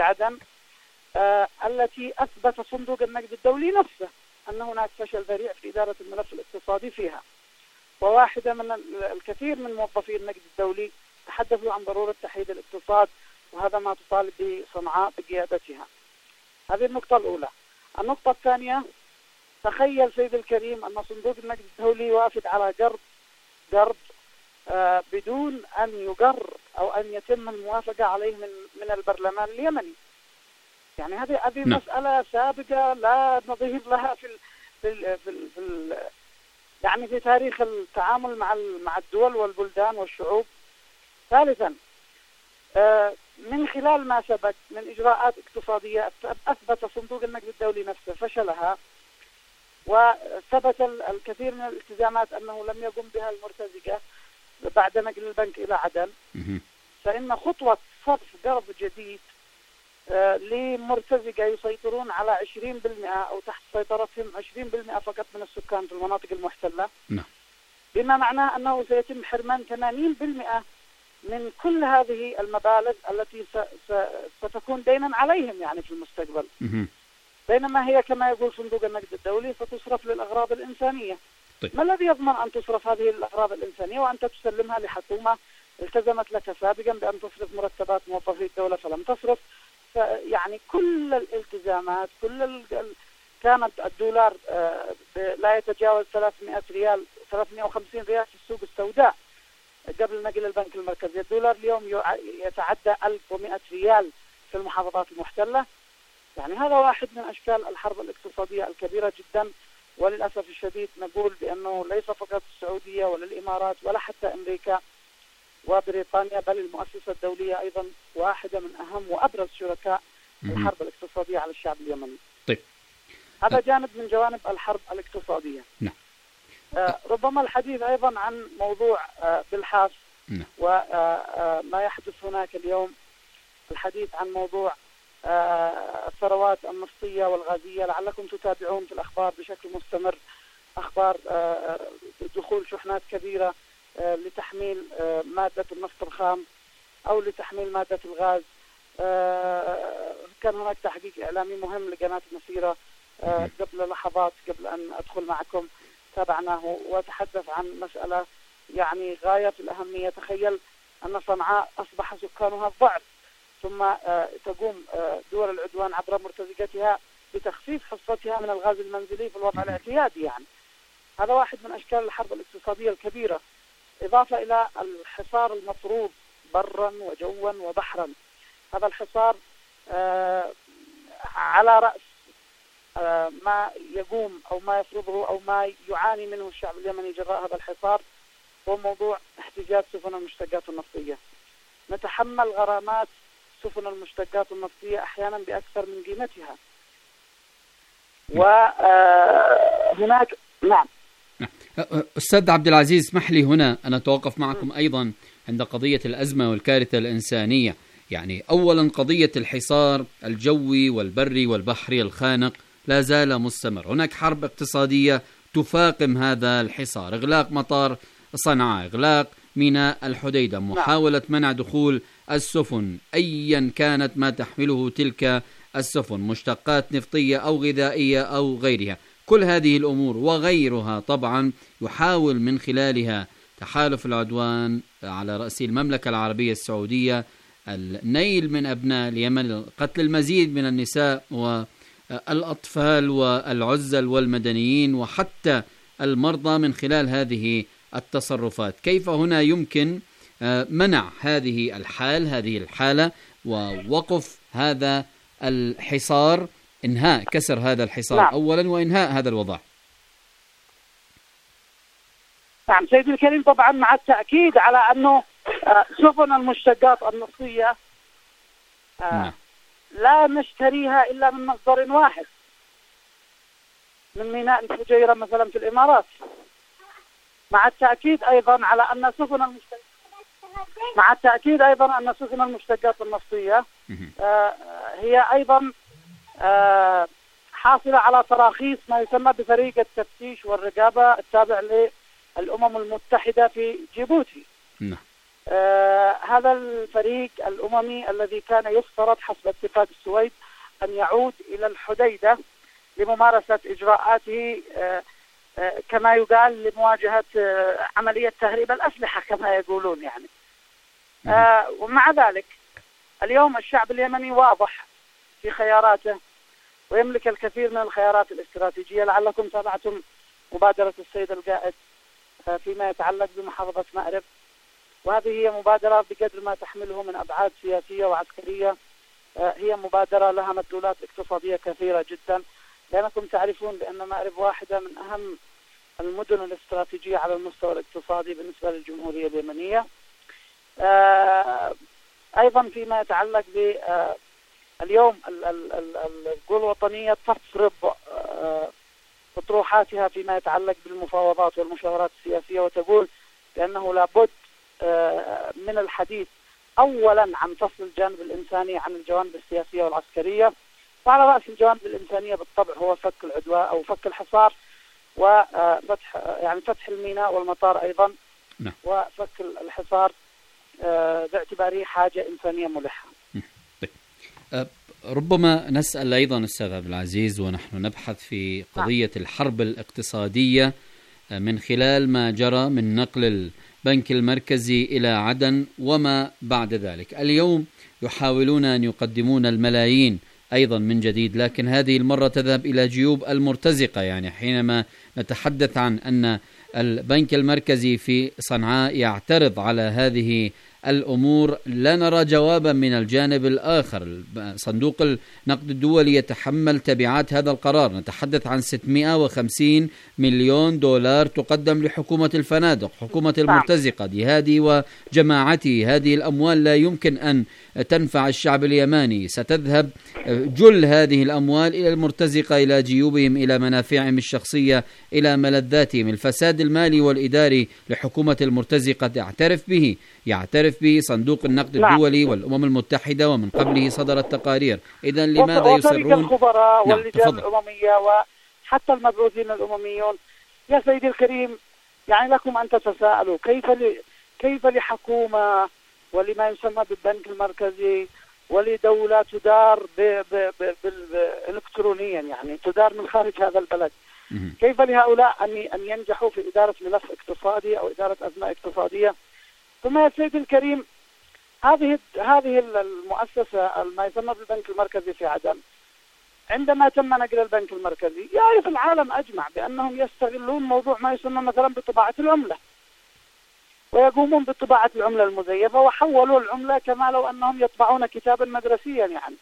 عدن التي أثبت صندوق النقد الدولي نفسه أن هناك فشل ذريع في إدارة الملف الاقتصادي فيها. وواحدة من الكثير من موظفي النقد الدولي تحدثوا عن ضرورة تحييد الاقتصاد، وهذا ما تطالب به صنعاء بقيادتها. هذه النقطة الأولى. النقطة الثانية، تخيل سيد الكريم أن صندوق النقد الدولي وافد على قرض بدون أن يقر أو أن يتم الموافقة عليه من البرلمان اليمني. يعني هذه مسألة سابقة لا نظير لها يعني في تاريخ التعامل مع الدول والبلدان والشعوب. ثالثا، من خلال ما سبق من إجراءات اقتصادية أثبت صندوق النقد الدولي نفسه فشلها، وثبت الكثير من الالتزامات أنه لم يقم بها المرتزقة بعد نقل البنك إلى عدن. فإن خطوة صرف قرض جديد لمرتزقة يسيطرون على 20% أو تحت سيطرتهم 20% فقط من السكان في المناطق المحتلة، بما معناه أنه سيتم حرمان 80% من كل هذه المبالغ التي ستكون دينا عليهم يعني في المستقبل، بينما هي كما يقول صندوق النقد الدولي ستصرف للأغراض الإنسانية. طيب. ما الذي يضمن أن تصرف هذه الأغراض الإنسانية وأنت تسلمها لحكومة التزمت لك سابقا بأن تصرف مرتبات موظفي الدولة فلم تصرف؟ يعني كل الالتزامات كانت الدولار لا يتجاوز 300 ريال 350 ريال في السوق السوداء قبل نقل البنك المركزي. الدولار اليوم يتعدى 1100 ريال في المحافظات المحتلة. يعني هذا واحد من أشكال الحرب الاقتصادية الكبيرة جدا. وللأسف الشديد نقول بأنه ليس فقط السعودية ولا الإمارات ولا حتى أمريكا وبريطانيا، بل المؤسسة الدولية أيضا واحدة من أهم وأبرز شركاء الحرب الاقتصادية على الشعب اليمني. طيب. هذا جانب من جوانب الحرب الاقتصادية. نعم. ربما الحديث أيضا عن موضوع بالحاث وما يحدث هناك اليوم، الحديث عن موضوع الثروات النفطية والغازية. لعلكم تتابعون في الأخبار بشكل مستمر أخبار دخول شحنات كبيرة لتحميل مادة النفط الخام أو لتحميل مادة الغاز. كان هناك تحقيق إعلامي مهم لقناة مسيرة قبل لحظات قبل أن أدخل معكم، تابعناه وتحدث عن مسألة يعني غاية في الأهمية. تخيل أن صنعاء أصبح سكانها الضعف، ثم تقوم دول العدوان عبر مرتزقتها بتخفيف حصتها من الغاز المنزلي في الوضع الاعتيادي. يعني هذا واحد من أشكال الحرب الاقتصادية الكبيرة، إضافة إلى الحصار المفروض برا وجوا وبحرا. هذا الحصار على رأس ما يقوم أو ما يفرضه أو ما يعاني منه الشعب اليمني جراء هذا الحصار هو موضوع احتجاز سفن المشتقات النفطية. نتحمل غرامات سفن المشتقات النفطية أحيانا بأكثر من قيمتها. وهناك نعم. أستاذ عبد العزيز، اسمح لي هنا أن أتوقف معكم أيضا عند قضية الأزمة والكارثة الإنسانية. يعني أولا قضية الحصار الجوي والبري والبحري الخانق لا زال مستمر. هناك حرب اقتصادية تفاقم هذا الحصار، إغلاق مطار صنعاء، إغلاق ميناء الحديدة، محاولة منع دخول السفن أيا كانت ما تحمله تلك السفن، مشتقات نفطية أو غذائية أو غيرها. كل هذه الأمور وغيرها طبعا يحاول من خلالها تحالف العدوان على رأس المملكة العربية السعودية النيل من أبناء اليمن، قتل المزيد من النساء والأطفال والعزل والمدنيين وحتى المرضى من خلال هذه التصرفات. كيف هنا يمكن منع هذه الحالة ووقف هذا الحصار، إنهاء كسر هذا الحصار أولا وإنهاء هذا الوضع؟ نعم سيدي الكريم، طبعا مع التأكيد على أنه سفن المشتقات النفطية لا نشتريها إلا من مصدر واحد، من ميناء الفجيرة مثلا في الإمارات. مع التأكيد أيضا على أن سفن المشتقات النفطية هي أيضا حاصلة على تراخيص ما يسمى بفريق التفتيش والرقابة التابع للأمم المتحدة في جيبوتي. هذا الفريق الأممي الذي كان يفترض حسب اتفاق السويد أن يعود إلى الحديدة لممارسة إجراءاته كما يقال لمواجهة عملية تهريب الأسلحة كما يقولون يعني. ومع ذلك اليوم الشعب اليمني واضح في خياراته ويملك الكثير من الخيارات الاستراتيجية. لعلكم تابعتم مبادرة السيد القائد فيما يتعلق بمحافظة مأرب، وهذه هي مبادرة بقدر ما تحمله من أبعاد سياسية وعسكرية، هي مبادرة لها مدلولات اقتصادية كثيرة جدا، لأنكم تعرفون بأن مأرب واحدة من أهم المدن الاستراتيجية على المستوى الاقتصادي بالنسبة للجمهورية اليمنية. أيضا فيما يتعلق باليوم القوى الوطنية تفرض أطروحاتها فيما يتعلق بالمفاوضات والمشاورات السياسية، وتقول بأنه لابد من الحديث أولا عن فصل الجانب الإنساني عن الجوانب السياسية والعسكرية، وعلى رأس الجوانب الإنسانية بالطبع هو فك العدوان أو فك الحصار وفتح فتح الميناء والمطار أيضا، وفك الحصار باعتباره حاجة إنسانية ملحة. ربما نسأل أيضا أستاذ عبد العزيز ونحن نبحث في قضية الحرب الاقتصادية من خلال ما جرى من نقل البنك المركزي إلى عدن وما بعد ذلك. اليوم يحاولون أن يقدمون الملايين أيضا من جديد، لكن هذه المرة تذهب إلى جيوب المرتزقة. يعني حينما نتحدث عن أن البنك المركزي في صنعاء يعترض على هذه الأمور، لا نرى جوابا من الجانب الآخر. صندوق النقد الدولي يتحمل تبعات هذا القرار. نتحدث عن 650 مليون دولار تقدم لحكومة الفنادق، حكومة المرتزقة جهادي وجماعته. هذه الأموال لا يمكن أن تنفع الشعب اليماني، ستذهب جل هذه الأموال إلى المرتزقة، إلى جيوبهم، إلى منافعهم الشخصية، إلى ملذاتهم. الفساد المالي والإداري لحكومة المرتزقة يعترف به صندوق النقد الدولي والأمم المتحدة، ومن قبله صدرت تقارير. إذا لماذا يصرون؟ الخبراء واللجان الأممية وحتى المبعوثين الأمميون. يا سيدي الكريم، يعني لكم أن تتساءلوا كيف لحكومة ولما يسمى بالبنك المركزي ولدولة تدار إلكترونيا، يعني تدار من خارج هذا البلد، كيف لهؤلاء أن ينجحوا في إدارة ملف اقتصادي أو إدارة أزمة اقتصادية؟ ثم يا سيدي الكريم، هذه المؤسسة ما يسمى بالبنك المركزي في عدن، عندما تم نقل البنك المركزي يعرف العالم أجمع بأنهم يستغلون موضوع ما يسمى مثلا بطباعة العملة، ويقومون بطباعة العملة المزيفة، وحولوا العملة كما لو أنهم يطبعون كتابا مدرسيا يعني.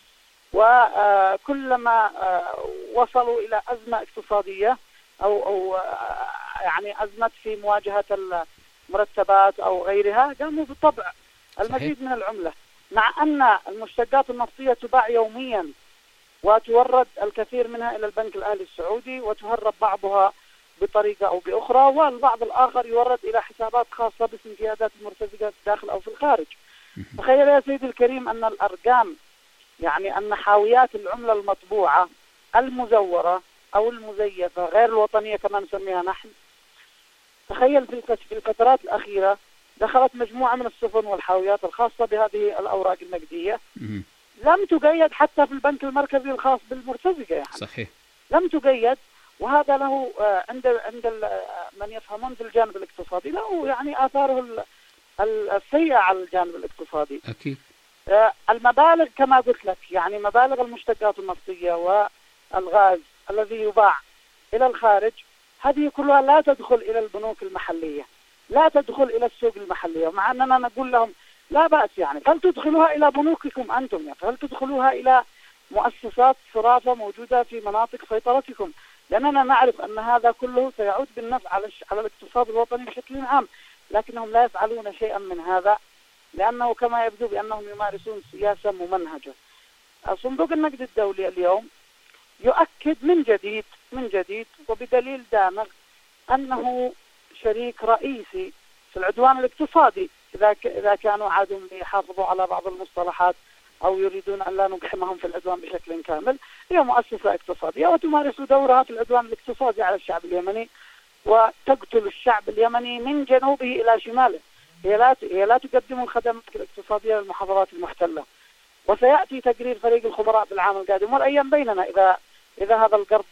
وكلما وصلوا إلى أزمة اقتصادية أو يعني أزمة في مواجهة المرتبات أو غيرها، قاموا بطبع المزيد من العملة، مع أن المشتقات النفطية تباع يوميا وتورد الكثير منها إلى البنك الأهلي السعودي، وتهرب بعضها بطريقة أو بأخرى، والبعض الآخر يورد إلى حسابات خاصة باسم قيادات المرتزقة في الداخل أو في الخارج. تخيل يا سيدي الكريم أن الأرقام، يعني أن حاويات العملة المطبوعة المزورة أو المزيفة غير الوطنية كما نسميها نحن، تخيل في الفترات الأخيرة دخلت مجموعة من السفن والحاويات الخاصة بهذه الأوراق النقدية لم تقيد حتى في البنك المركزي الخاص بالمرتزقة يعني. صحيح. لم تقيد، وهذا له عند من يفهمون في الجانب الاقتصادي له يعني آثاره السيئة على الجانب الاقتصادي. أكيد. المبالغ كما قلت لك، يعني مبالغ المشتقات النفطية والغاز الذي يباع إلى الخارج، هذه كلها لا تدخل إلى البنوك المحلية، لا تدخل إلى السوق المحلية، مع أننا نقول لهم لا بأس يعني، فلتدخلوها إلى بنوككم أنتم، يعني فلتدخلوها إلى مؤسسات صرافة موجودة في مناطق سيطرتكم، لأننا نعرف أن هذا كله سيعود بالنفع على الاقتصاد الوطني بشكل عام، لكنهم لا يفعلون شيئا من هذا، لأنه كما يبدو بأنهم يمارسون سياسة ممنهجة. صندوق النقد الدولي اليوم يؤكد من جديد وبدليل دامغ أنه شريك رئيسي في العدوان الاقتصادي، إذا كانوا عادوا يحافظوا على بعض المصطلحات أو يريدون أن لا نقحمهم في العدوان بشكل كامل. هي مؤسسة اقتصادية وتمارس دورها في العدوان الاقتصادي على الشعب اليمني، وتقتل الشعب اليمني من جنوبه إلى شماله. هي لا تقدم الخدمات الاقتصادية للمحافظات المحتلة. وسيأتي تقرير فريق الخبراء بالعام القادم، والأيام بيننا إذا هذا القرض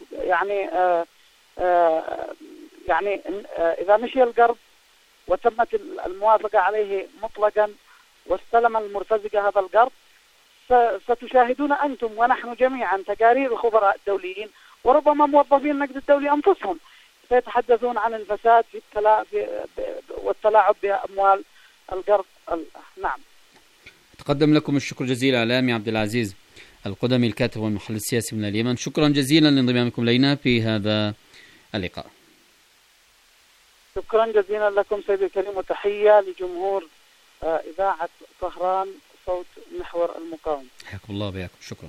يعني إذا مشي القرض وتمت الموافقة عليه مطلقا واستلم المرتزقة هذا القرض، ستشاهدون أنتم ونحن جميعا تقارير الخبراء الدوليين وربما موظفين النقد الدولي أنفسهم سيتحدثون عن الفساد والتلاعب بأموال القرض. نعم. أتقدم لكم الشكر جزيلا إعلامي عبد العزيز القدمي الكاتب والمحلل السياسي من اليمن. شكرا جزيلا لانضمامكم إلينا في هذا اللقاء. شكرا جزيلا لكم سيدي الكريم، وتحية لجمهور إذاعة طهران صوت محور المقاومة. حياكم الله وبياكم. شكرا.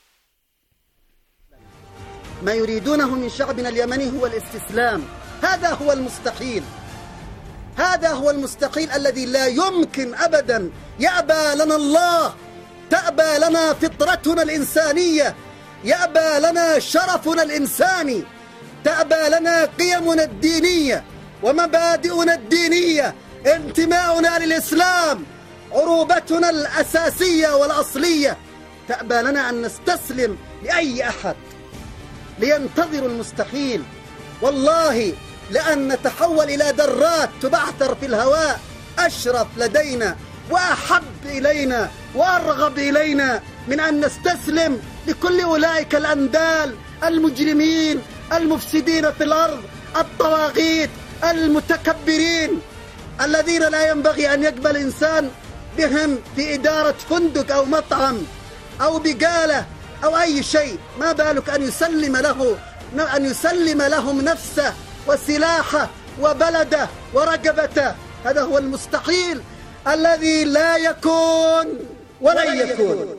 ما يريدونه من شعبنا اليمني هو الاستسلام. هذا هو المستحيل، هذا هو المستحيل الذي لا يمكن أبدا. يأبى لنا الله، تأبى لنا فطرتنا الإنسانية، يأبى لنا شرفنا الإنساني، تأبى لنا قيمنا الدينية ومبادئنا الدينية، انتماؤنا للإسلام، عروبتنا الأساسية والأصلية. تأبى لنا أن نستسلم لأي أحد لينتظر المستحيل. والله لأن نتحول إلى ذرات تبعثر في الهواء أشرف لدينا وأحب إلينا وأرغب إلينا من أن نستسلم لكل أولئك الأندال المجرمين المفسدين في الأرض، الطواغيت المتكبرين الذين لا ينبغي أن يقبل إنسان بهم في إدارة فندق أو مطعم أو بقالة أو أي شيء. ما بالك أن يسلم لهم نفسه وسلاحه وبلده ورقبته. هذا هو المستحيل الذي لا يكون ولن يكون.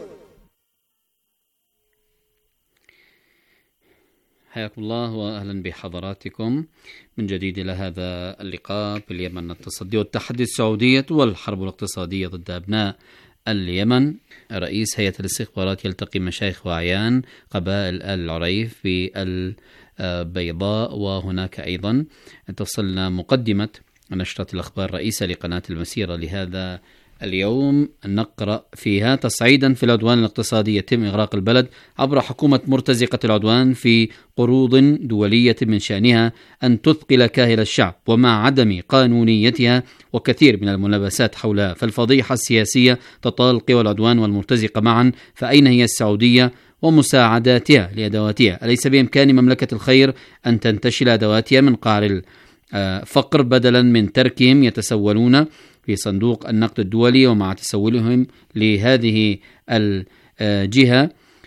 حياكم الله وأهلا بحضراتكم من جديد إلى هذا اللقاء في اليمن التصدي والتحدي السعودية والحرب الاقتصادية ضد أبناء اليمن. رئيس هيئة الاستخبارات يلتقي مشايخ وأعيان قبائل العريف في البيضاء. وهناك أيضا تصلنا مقدمة نشرة الأخبار الرئيسة لقناة المسيرة لهذا اليوم، نقرأ فيها: تصعيدا في العدوان الاقتصادي، يتم إغراق البلد عبر حكومة مرتزقة العدوان في قروض دولية من شأنها أن تثقل كاهل الشعب ومع عدم قانونيتها وكثير من الملابسات حولها، فالفضيحة السياسية تطال قوى العدوان والمرتزقة معا، فأين هي السعودية ومساعداتها لأدواتها؟ أليس بإمكان مملكة الخير أن تنتشل أدواتها من قعر الفقر بدلا من تركهم يتسولون في صندوق النقد الدولي؟ ومع تسولهم لهذه الجهة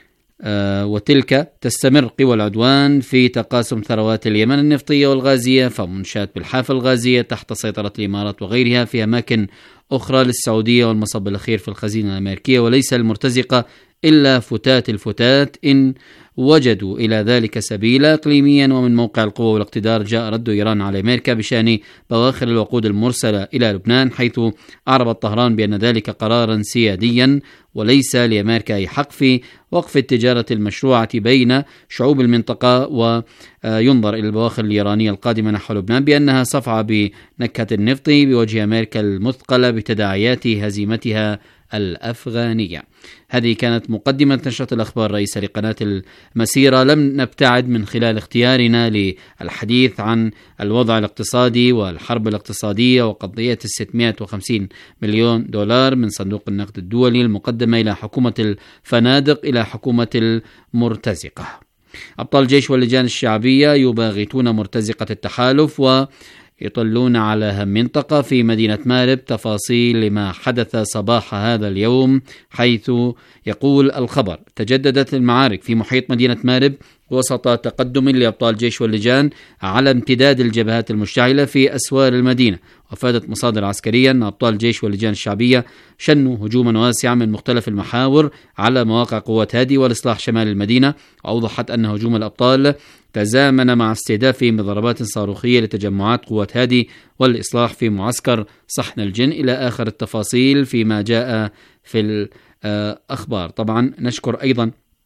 وتلك تستمر قوى العدوان في تقاسم ثروات اليمن النفطية والغازية، فمنشات بالحافة الغازية تحت سيطرة الإمارات وغيرها في أماكن أخرى للسعودية، والمصب الأخير في الخزينة الأمريكية، وليس المرتزقة إلا فتات الفتات إن وجدوا إلى ذلك سبيلا. إقليميا ومن موقع القوة والاقتدار جاء رد إيران على أمريكا بشأن بواخر الوقود المرسلة إلى لبنان، حيث أعربت طهران بأن ذلك قرارا سياديا وليس لأمريكا أي حق في وقف التجارة المشروعة بين شعوب المنطقة، وينظر إلى البواخر الإيرانية القادمة نحو لبنان بأنها صفعة بنكهة النفط بوجه أمريكا المثقلة بتداعيات هزيمتها الأفغانية. هذه كانت مقدمة نشرة الأخبار الرئيسة لقناة المسيرة. لم نبتعد من خلال اختيارنا للحديث عن الوضع الاقتصادي والحرب الاقتصادية وقضية 650 مليون دولار من صندوق النقد الدولي المقدمة إلى حكومة الفنادق إلى حكومة المرتزقة. أبطال الجيش واللجان الشعبية يباغتون مرتزقة التحالف ويطلون على أهم منطقة في مدينة مارب. تفاصيل لما حدث صباح هذا اليوم، حيث يقول الخبر: تجددت المعارك في محيط مدينة مارب وسط تقدم لأبطال الجيش واللجان على امتداد الجبهات المشتعلة في أسوار المدينة. وافادت مصادر عسكرية أن أبطال الجيش واللجان الشعبية شنوا هجوما واسعا من مختلف المحاور على مواقع قوات هادي والإصلاح شمال المدينة. وأوضحت أن هجوم الأبطال تزامن مع استهدافهم بضربات صاروخية لتجمعات قوات هادي والإصلاح في معسكر صحن الجن، إلى آخر التفاصيل فيما جاء في الأخبار. طبعا نشكر أيضا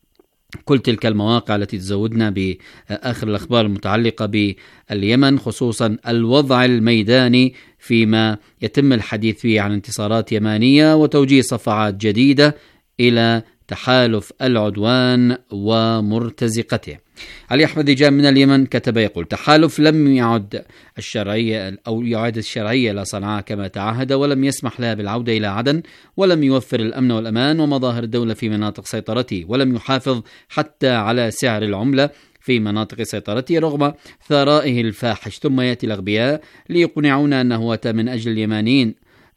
كل تلك المواقع التي تزودنا بآخر الأخبار المتعلقة باليمن، خصوصا الوضع الميداني فيما يتم الحديث فيه عن انتصارات يمانية وتوجيه صفعات جديدة إلى تحالف العدوان ومرتزقته. علي أحمد ديجان من اليمن كتب يقول: تحالف لم يعد الشرعية إلى صنعاء كما تعهد، ولم يسمح لها بالعودة إلى عدن، ولم يوفر الأمن والأمان ومظاهر الدولة في مناطق سيطرته، ولم يحافظ حتى على سعر العملة في مناطق سيطرته رغم ثرائه الفاحش. ثم يأتي الأغبياء ليقنعونا أنه أتى من أجل اليمانيين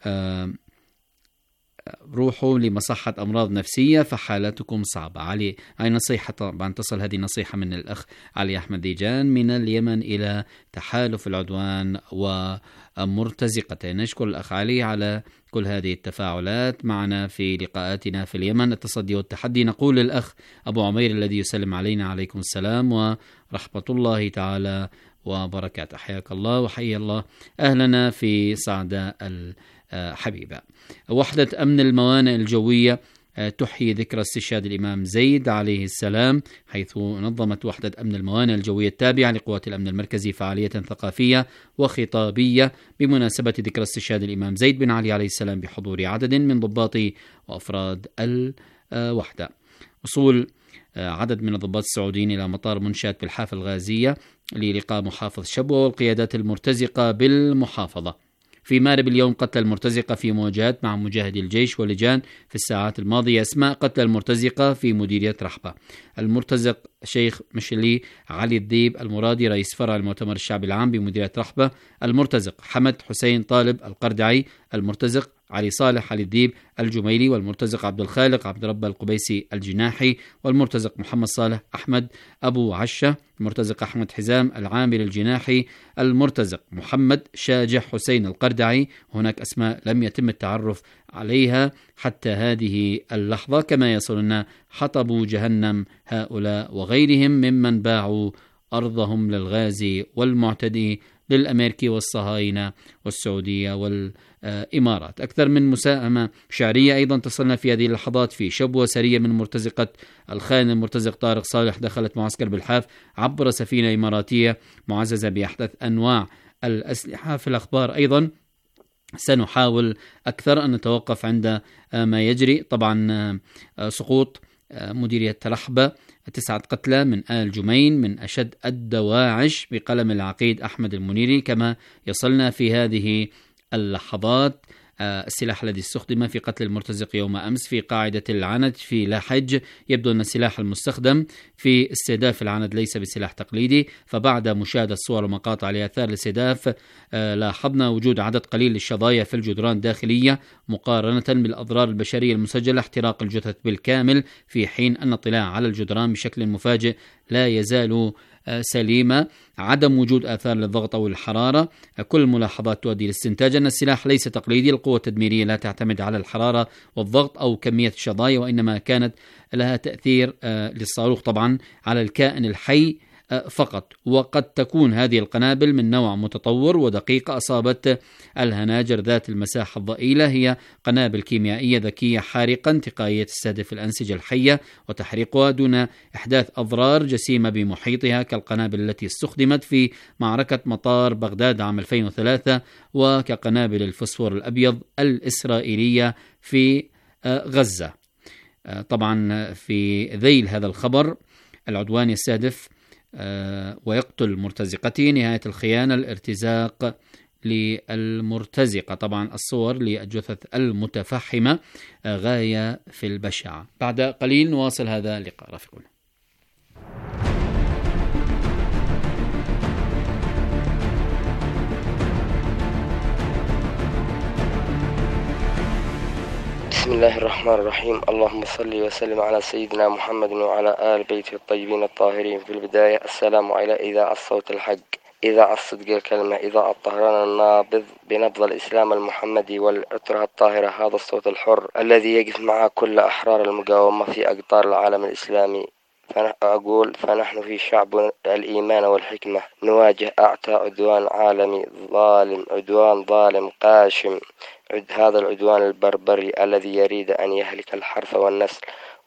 روحوا لمصحة أمراض نفسية فحالتكم صعبة. علي، هاي نصيحة طبعا تصل هذه نصيحة من الأخ علي أحمد ديجان من اليمن إلى تحالف العدوان ومرتزقته. نشكر الأخ علي على كل هذه التفاعلات معنا في لقاءاتنا في اليمن. التصدي والتحدي، نقول للأخ أبو عمير الذي يسلم علينا: عليكم السلام ورحمة الله تعالى وبركاته. حياك الله وحيا الله أهلنا في صعدة حبيبة. وحدة أمن الموانئ الجوية تحيي ذكرى استشهاد الإمام زيد عليه السلام، حيث نظمت وحدة أمن الموانئ الجوية التابعة لقوات الأمن المركزي فعالية ثقافية وخطابية بمناسبة ذكرى استشهاد الإمام زيد بن علي عليه السلام بحضور عدد من ضباط وأفراد الوحدة. وصول عدد من الضباط السعوديين إلى مطار منشأة بالحافة الغازية للقاء محافظ شبوة والقيادات المرتزقة بالمحافظة. في مارب اليوم قتل المرتزقة في مواجهات مع مجاهدي الجيش واللجان في الساعات الماضية. أسماء قتل المرتزقة في مديرية رحبة: المرتزق شيخ مشلي علي الذيب المرادي رئيس فرع المؤتمر الشعبي العام بمديرية رحبة، المرتزق حمد حسين طالب القردعي، المرتزق علي صالح علي الذيب الجميلي، والمرتزق عبد الخالق عبد رب القبيسي الجناحي، والمرتزق محمد صالح أحمد أبو عشة، المرتزق أحمد حزام العامل الجناحي، المرتزق محمد شاجح حسين القردعي. هناك أسماء لم يتم التعرف عليها حتى هذه اللحظة. كما يصلنا حطب جهنم هؤلاء وغيرهم ممن باعوا أرضهم للغازي والمعتدي للأمريكي والصهاينة والسعودية والإمارات. أكثر من مساهمة شعرية أيضا تصلنا في هذه اللحظات في شبوة. سرية من مرتزقة الخائن المرتزق طارق صالح دخلت معسكر بالحاف عبر سفينة إماراتية معززة بأحدث أنواع الأسلحة. في الأخبار أيضا سنحاول أكثر أن نتوقف عند ما يجري. طبعا سقوط مديرية رحبة، 9 قتلى من آل جمين من أشد الدواعش بقلم العقيد أحمد المنيري. كما يصلنا في هذه اللحظات السلاح الذي استخدم في قتل المرتزق يوم أمس في قاعدة العند في لاحج. يبدو أن السلاح المستخدم في استهداف العند ليس بسلاح تقليدي، فبعد مشاهدة صور ومقاطع لآثار الاستهداف لاحظنا وجود عدد قليل للشظايا في الجدران الداخلية مقارنة بالأضرار البشرية المسجلة: احتراق الجثث بالكامل، في حين أن الاطلاع على الجدران بشكل مفاجئ لا يزال سليمة، عدم وجود آثار للضغط أو الحرارة. كل الملاحظات تؤدي لاستنتاج أن السلاح ليس تقليدي. القوة التدميرية لا تعتمد على الحرارة والضغط أو كمية الشظايا، وإنما كانت لها تأثير للصاروخ طبعا على الكائن الحي فقط. وقد تكون هذه القنابل من نوع متطور ودقيقة أصابت الهناجر ذات المساحة الضئيلة. هي قنابل كيميائية ذكية حارقة انتقائية تستهدف الأنسجة الحية وتحريقها دون إحداث أضرار جسيمة بمحيطها، كالقنابل التي استخدمت في معركة مطار بغداد عام 2003 وكقنابل الفسفور الأبيض الإسرائيلية في غزة. طبعا في ذيل هذا الخبر العدوان يستهدف ويقتل مرتزقته. نهاية الخيانة الارتزاق للمرتزقة. طبعا الصور للجثث المتفحمة غاية في البشاعة. بعد قليل نواصل هذا اللقاء. رافقنا. بسم الله الرحمن الرحيم. اللهم صل وسلم على سيدنا محمد وعلى آل بيته الطيبين الطاهرين. في البداية السلام على إذاعة صوت الحق، إذاعة صدق الكلمة، إذاعة طهران النابض بنبض الإسلام المحمدي والعطرة الطاهرة. هذا الصوت الحر الذي يقف مع كل أحرار المقاومة في أقطار العالم الإسلامي. فنحن في شعب الإيمان والحكمة نواجه أعتى عدوان عالمي ظالم، عدوان ظالم قاشم. هذا العدوان البربري الذي يريد أن يهلك الحرث والنسل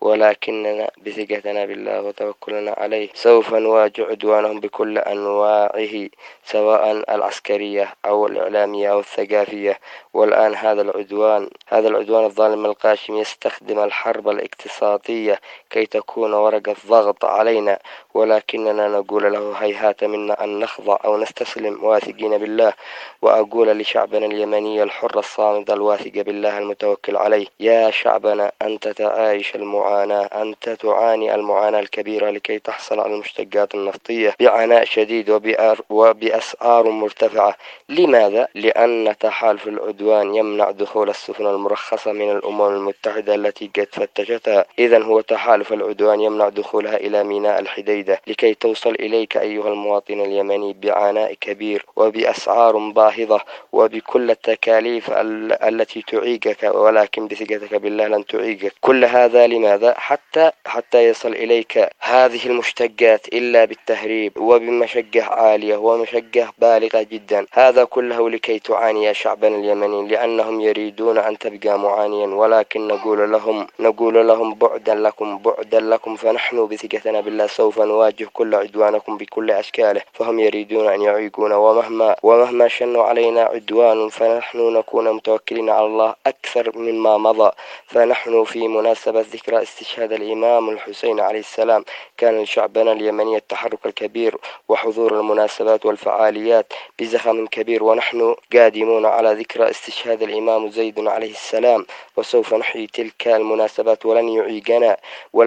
ولكننا بثقتنا بالله وتوكلنا عليه سوف نواجه عدوانهم بكل أنواعه، سواء العسكرية أو الإعلامية أو الثقافية. والآن هذا العدوان الظالم القاشم يستخدم الحرب الاقتصادية كي تكون ورقة ضغط علينا، ولكننا نقول له هيهات منا أن نخضع أو نستسلم واثقين بالله. وأقول لشعبنا اليمني الحر الصامد الواثق بالله المتوكل عليه: يا شعبنا، أنت تعايش المعاناة، أنت تعاني المعاناة الكبيرة لكي تحصل على المشتقات النفطية بعناء شديد وبأسعار مرتفعة. لماذا؟ لأن تحالف العدوان يمنع دخول السفن المرخصة من الأمم المتحدة التي قد فتشتها. إذن هو تحالف العدوان يمنع دخولها إلى ميناء الحديدة لكي توصل إليك أيها المواطن اليمني بعناء كبير وبأسعار باهظة وبكل التكاليف التي تعيقك، ولكن بثقتك بالله لن تعيقك. كل هذا لماذا؟ حتى يصل إليك هذه المشتقات إلا بالتهريب وبمشقة عالية ومشقة بالغة جدا. هذا كله لكي تعاني يا شعبنا اليمني، لأنهم يريدون أن تبقى معانيا، ولكن نقول لهم بعدا لكم، فنحن بثقتنا بالله سوف نواجه كل عدوانكم بكل أشكاله. فهم يريدون أن يعيقون، ومهما شنوا علينا عدوان فنحن نكون متوكلين على الله أكثر مما مضى. فنحن في مناسبة ذكرى استشهاد الإمام الحسين عليه السلام كان لشعبنا اليمني التحرك الكبير وحضور المناسبات والفعاليات بزخم كبير، ونحن قادمون على ذكرى استشهاد الإمام زيد عليه السلام، وسوف نحيي تلك المناسبات ولن يعيقنا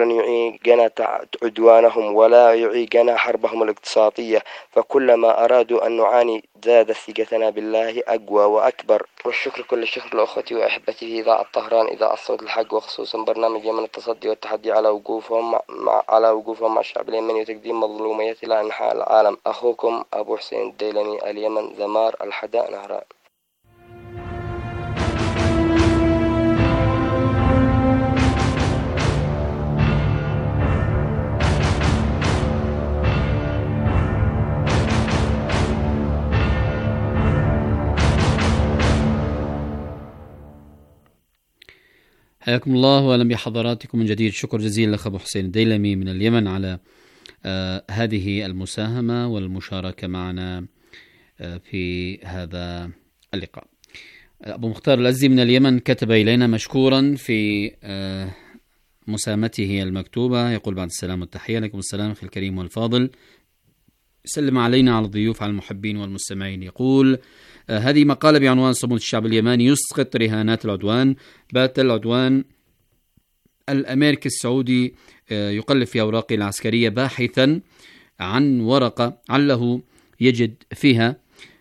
عدوانهم ولا يعيقنا حربهم الاقتصادية. فكلما أرادوا أن نعاني زاد ثقتنا بالله أقوى وأكبر. والشكر كل الشكر لأخوتي وأحبتي في إذاعة طهران، إذاعة صوت الحق، وخصوصا برنامج يمن التصدي والتحدي على وقوفهم مع الشعب اليمني وتقديم مظلوميات إلى أنحاء العالم. أخوكم أبو حسين الديلمي، اليمن، ذمار، الحداء، نهران. حياكم الله وأهلا بحضراتكم من جديد. شكر جزيل لأخ أبو حسين الديلمي من اليمن على هذه المساهمة والمشاركة معنا في هذا اللقاء. أبو مختار الأزي من اليمن كتب إلينا مشكورا في مساهمته المكتوبة، يقول: بعد السلام والتحية. عليكم السلام أخي الكريم والفاضل، سلم علينا على الضيوف على المحبين والمستمعين. يقول: هذه مقالة بعنوان: صمود الشعب اليماني يسقط رهانات العدوان. بات العدوان الأمريكي السعودي يقلب في أوراقه العسكرية باحثا عن ورقة عله يجد فيها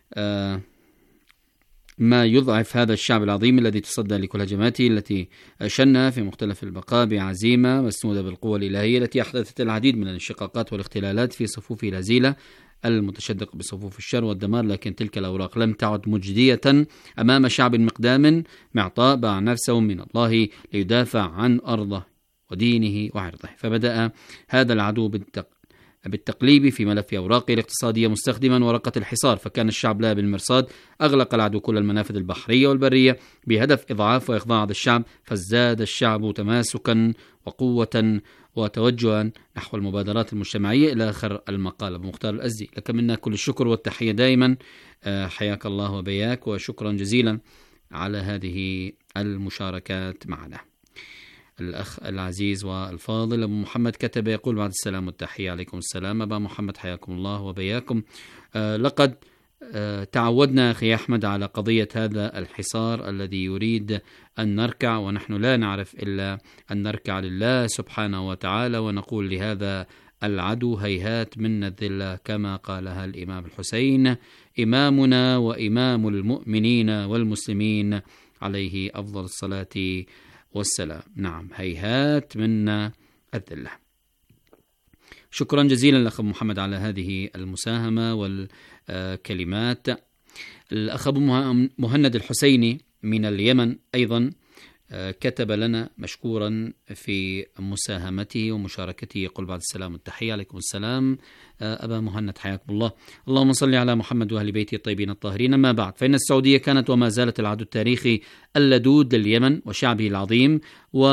ما يضعف هذا الشعب العظيم الذي تصدى لكل هجماته التي شنها في مختلف البقاء بعزيمة مسنودة بالقوة الإلهية التي أحدثت العديد من الانشقاقات والاختلالات في صفوف الهزيلة المتشدق بصفوف الشر والدمار. لكن تلك الأوراق لم تعد مجدية أمام شعب مقدام معطاء باع نفسه من الله ليدافع عن أرضه ودينه وعرضه. فبدأ هذا العدو بالتقليب في ملف أوراقه الاقتصادية مستخدما ورقة الحصار، فكان الشعب لا بالمرصاد. أغلق العدو كل المنافذ البحرية والبرية بهدف إضعاف وإخضاع هذا الشعب، فازداد الشعب تماسكا وقوة وتوجها نحو المبادرات المجتمعية إلى آخر المقال. أبو مختار الأزي، لك منا كل الشكر والتحية دائما، حياك الله وبياك، وشكرا جزيلا على هذه المشاركات معنا. الأخ العزيز والفاضل أبو محمد كتب يقول: بعد السلام والتحية. عليكم السلام أبا محمد، حياكم الله وبياكم. لقد تعودنا أخي أحمد على قضية هذا الحصار الذي يريد أن نركع، ونحن لا نعرف إلا أن نركع لله سبحانه وتعالى ونقول لهذا العدو: هيهات منا الذلة، كما قالها الإمام الحسين إمامنا وإمام المؤمنين والمسلمين عليه أفضل الصلاة والسلام. نعم، هيهات منا الذلة. شكرا جزيلا لأخ محمد على هذه المساهمة والكلمات. الأخ أبو مهند الحسيني من اليمن أيضا كتب لنا مشكورا في مساهمته ومشاركته، يقول: بعد السلام والتحية. عليكم السلام أبا مهند، حياكم الله. اللهم صل على محمد وأهل بيته الطيبين الطاهرين. ما بعد، فإن السعودية كانت وما زالت العدو التاريخي اللدود لليمن وشعبه العظيم،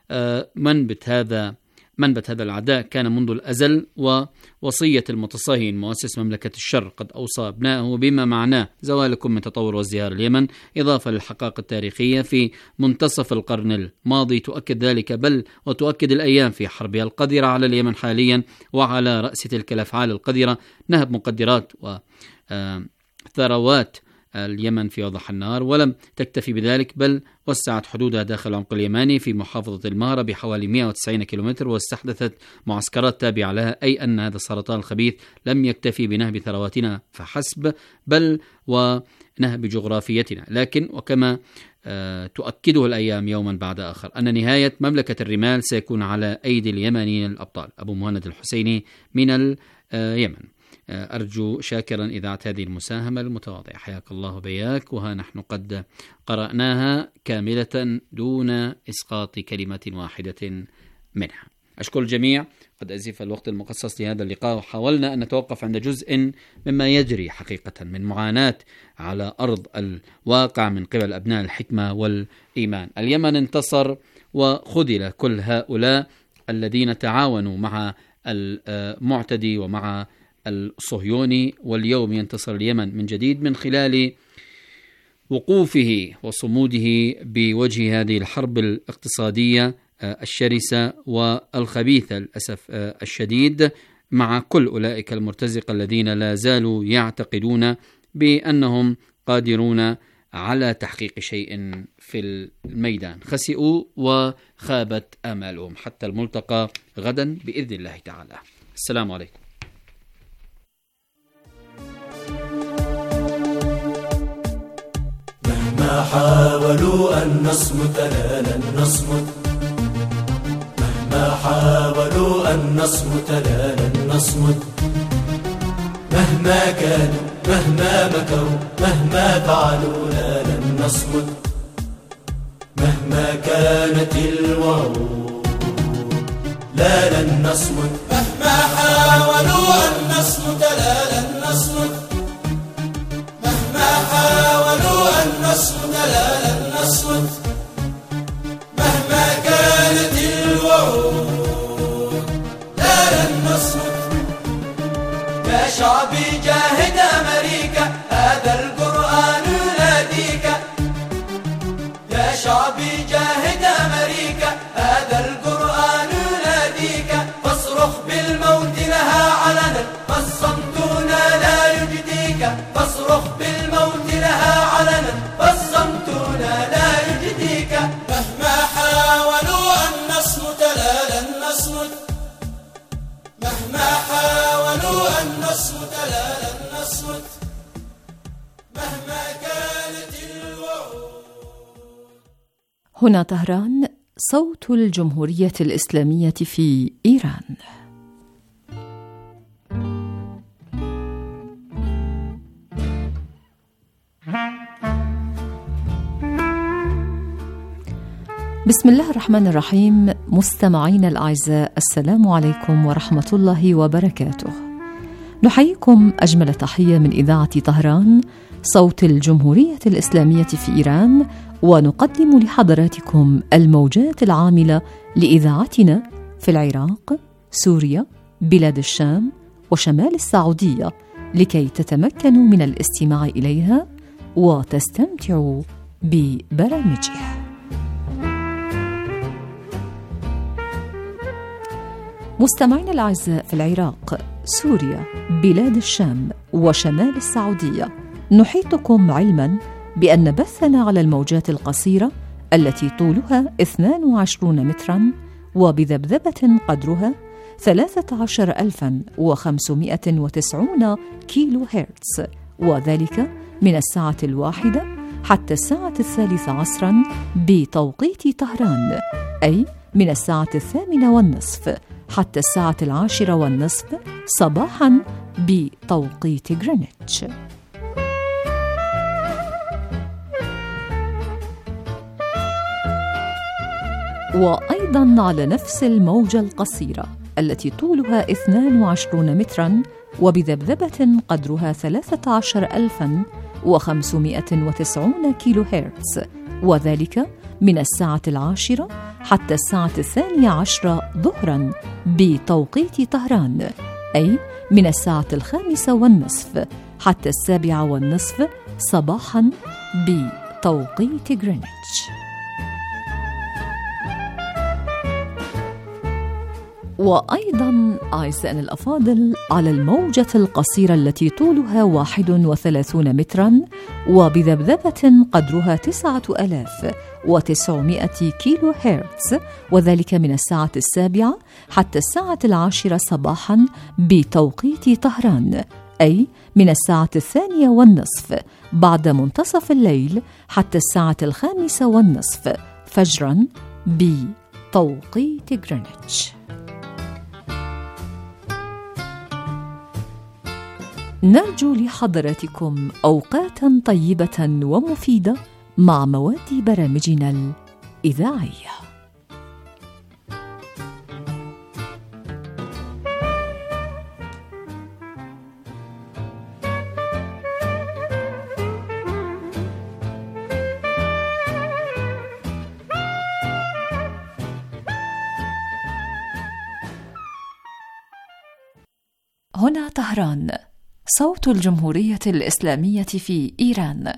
ومنبت هذا العداء كان منذ الأزل، ووصية المتصهين مؤسس مملكة الشر قد أوصى أبنائه بما معناه زوالكم من تطور وازدهار اليمن، إضافة للحقائق التاريخية في منتصف القرن الماضي تؤكد ذلك، بل وتؤكد الأيام في حربها القذرة على اليمن حاليا. وعلى رأس تلك الأفعال القذرة نهب مقدرات وثروات اليمن في وضح النار، ولم تكتفي بذلك بل وسعت حدودها داخل العمق اليماني في محافظة المهرة بحوالي 190 كيلومتر، واستحدثت معسكرات تابعة لها، أي أن هذا السرطان الخبيث لم يكتفي بنهب ثرواتنا فحسب، بل ونهب جغرافيتنا. لكن وكما تؤكده الأيام يوما بعد آخر أن نهاية مملكة الرمال سيكون على أيدي اليمنيين الأبطال. أبو مهند الحسيني من اليمن. أرجو شاكرا إذاعة هذه المساهمة المتواضعة، حياك الله بياك. وها نحن قد قرأناها كاملة دون إسقاط كلمة واحدة منها. أشكر الجميع. قد أزف الوقت المخصص لهذا اللقاء، وحاولنا أن نتوقف عند جزء مما يجري حقيقة من معاناة على أرض الواقع من قبل أبناء الحكمة والإيمان. اليمن انتصر وخذل كل هؤلاء الذين تعاونوا مع المعتدي ومع الصهيوني، واليوم ينتصر اليمن من جديد من خلال وقوفه وصموده بوجه هذه الحرب الاقتصادية الشرسة والخبيثة للأسف الشديد، مع كل أولئك المرتزقة الذين لا زالوا يعتقدون بأنهم قادرون على تحقيق شيء في الميدان. خسئوا وخابت آمالهم. حتى الملتقى غدا بإذن الله تعالى. السلام عليكم. مهما حاولوا أن نصمت لا لن نصمت، مهما حاولوا أن نصمت لا لن نصمت، مهما كانوا مهما مكروا مهما فعلوا لا لن نصمت، مهما كانت الوعود لا لن نصمت، مهما حاولوا أن نصمت لا لن نصمت، مهما حاولوا أن نصمت لا لن نصمت، مهما كانت الوعود لا لن نصمت. يا شعبي جاهد أمريكا هذا القرآن يناديك، يا شعبي جاهد أمريكا هذا القرآن يناديك، فاصرخ بالموت لها علنا فالصمتون لا يجديك، فاصرخ بالموت لها علنا فالصمتون لا يجديك. مهما حاولوا أن نصمت لا لن نصمت، مهما حاولوا أن نصمت لا لن نصمت، مهما كانت الوعود. هنا طهران، صوت الجمهورية الإسلامية في إيران. بسم الله الرحمن الرحيم. مستمعين الأعزاء، السلام عليكم ورحمة الله وبركاته. نحييكم أجمل تحية من إذاعة طهران، صوت الجمهورية الإسلامية في إيران، ونقدم لحضراتكم الموجات العاملة لإذاعتنا في العراق، سوريا، بلاد الشام وشمال السعودية، لكي تتمكنوا من الاستماع إليها وتستمتعوا ببرامجها. مستمعين الأعزاء، في العراق، سوريا، بلاد الشام وشمال السعودية، نحيطكم علما بأن بثنا على الموجات القصيرة التي طولها 22 مترا وبذبذبة قدرها 13590 كيلو هرتز، وذلك من الساعة 1 حتى الساعة 13 بتوقيت طهران، أي من الساعة 8:30 حتى الساعة 10:30 صباحا بتوقيت غرينتش. وأيضا على نفس الموجة القصيرة التي طولها 22 مترا وبذبذبة قدرها 13590 كيلو هرتز، وذلك من الساعة 10 حتى الساعة 12 ظهرا بتوقيت طهران، أي من الساعة 5:30 حتى 7:30 صباحا بتوقيت غرينتش. وأيضا أعزائنا الأفاضل، على الموجة القصيرة التي طولها 31 مترا وبذبذبة قدرها 9900 كيلو هرتز، وذلك من الساعة 7 حتى الساعة 10 صباحا بتوقيت طهران، أي من الساعة 2:30 بعد منتصف الليل حتى الساعة 5:30 فجرا بتوقيت غرينتش. نرجو لحضراتكم أوقاتا طيبة ومفيدة مع مواد برامجنا الإذاعية. هنا طهران، صوت الجمهورية الإسلامية في إيران.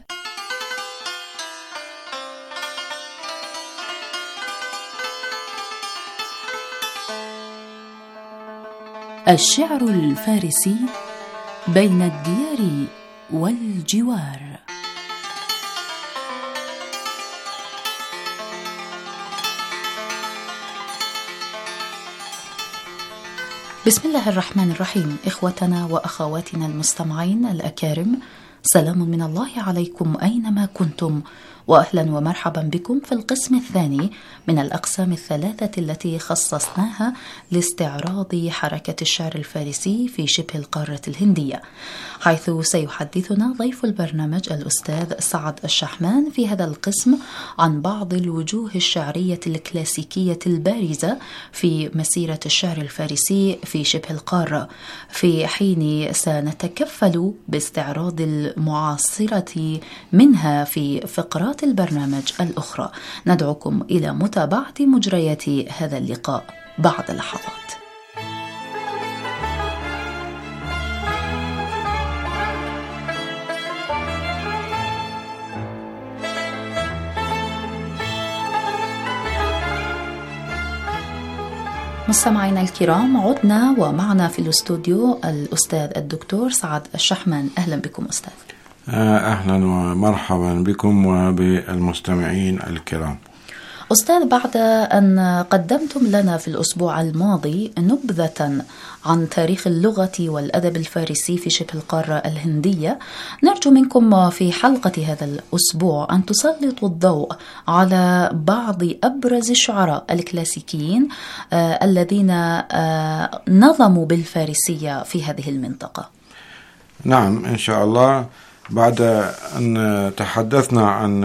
الشعر الفارسي بين الديار والجوار. بسم الله الرحمن الرحيم. إخوتنا وأخواتنا المستمعين الأكارم، سلام من الله عليكم أينما كنتم، وأهلا ومرحبا بكم في القسم الثاني من الأقسام 3 التي خصصناها لاستعراض حركة الشعر الفارسي في شبه القارة الهندية، حيث سيحدثنا ضيف البرنامج الأستاذ سعد الشحمان في هذا القسم عن بعض الوجوه الشعرية الكلاسيكية البارزة في مسيرة الشعر الفارسي في شبه القارة، في حين سنتكفل باستعراض المعاصرة منها في فقرات البرنامج الأخرى. ندعوكم إلى متابعة مجريات هذا اللقاء بعد لحظات. مستمعينا الكرام، عدنا ومعنا في الاستوديو الأستاذ الدكتور سعد الشحمان. أهلا بكم أستاذ. أهلا ومرحبا بكم وبالمستمعين الكرام. أستاذ، بعد أن قدمتم لنا في الأسبوع الماضي نبذة عن تاريخ اللغة والأدب الفارسي في شبه القارة الهندية، نرجو منكم في حلقة هذا الأسبوع أن تسلطوا الضوء على بعض أبرز الشعراء الكلاسيكيين الذين نظموا بالفارسية في هذه المنطقة. نعم إن شاء الله. بعد أن تحدثنا عن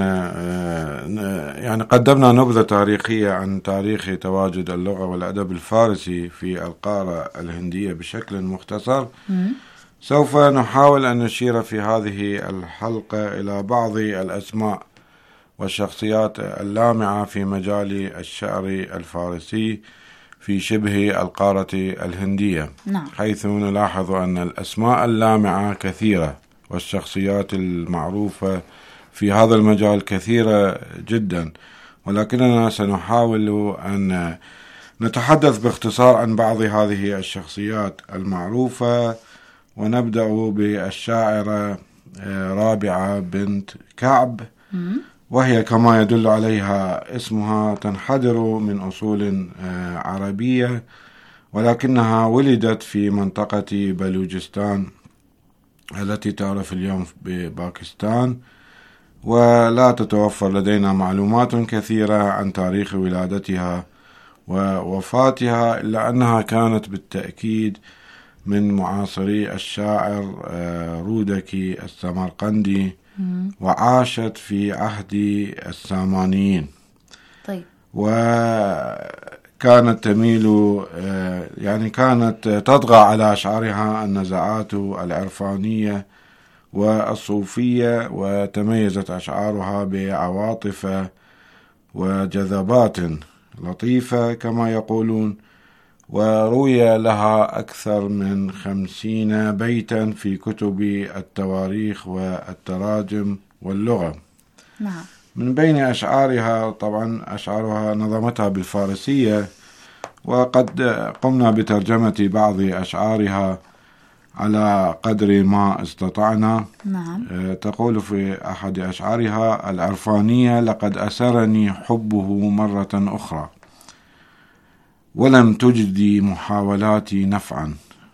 يعني قدمنا نبذة تاريخية عن تاريخ تواجد اللغة والأدب الفارسي في القارة الهندية بشكل مختصر، سوف نحاول أن نشير في هذه الحلقة إلى بعض الأسماء والشخصيات اللامعة في مجال الشعر الفارسي في شبه القارة الهندية. حيث نلاحظ أن الأسماء اللامعة كثيرة والشخصيات المعروفة في هذا المجال كثيرة جدا، ولكننا سنحاول أن نتحدث باختصار عن بعض هذه الشخصيات المعروفة، ونبدأ بالشاعرة رابعة بنت كعب، وهي كما يدل عليها اسمها تنحدر من أصول عربية، ولكنها ولدت في منطقة بلوجستان التي تعرف اليوم بباكستان، ولا تتوفر لدينا معلومات كثيرة عن تاريخ ولادتها ووفاتها، إلا أنها كانت بالتأكيد من معاصري الشاعر رودكي السمرقندي، وعاشت في عهد السامانيين. طيب. وكانت تميل يعني كانت تطغى على أشعارها النزعات العرفانية والصوفية، وتميزت أشعارها بعواطف وجذبات لطيفة كما يقولون، وروي لها أكثر من 50 بيتا في كتب التواريخ والتراجم واللغة. نعم. من بين أشعارها طبعا أشعارها نظمتها بالفارسية، وقد قمنا بترجمة بعض أشعارها على قدر ما استطعنا. نعم. تقول في أحد أشعارها العرفانية: لقد أسرني حبه مرة أخرى ولم تجدي محاولاتي نفعا،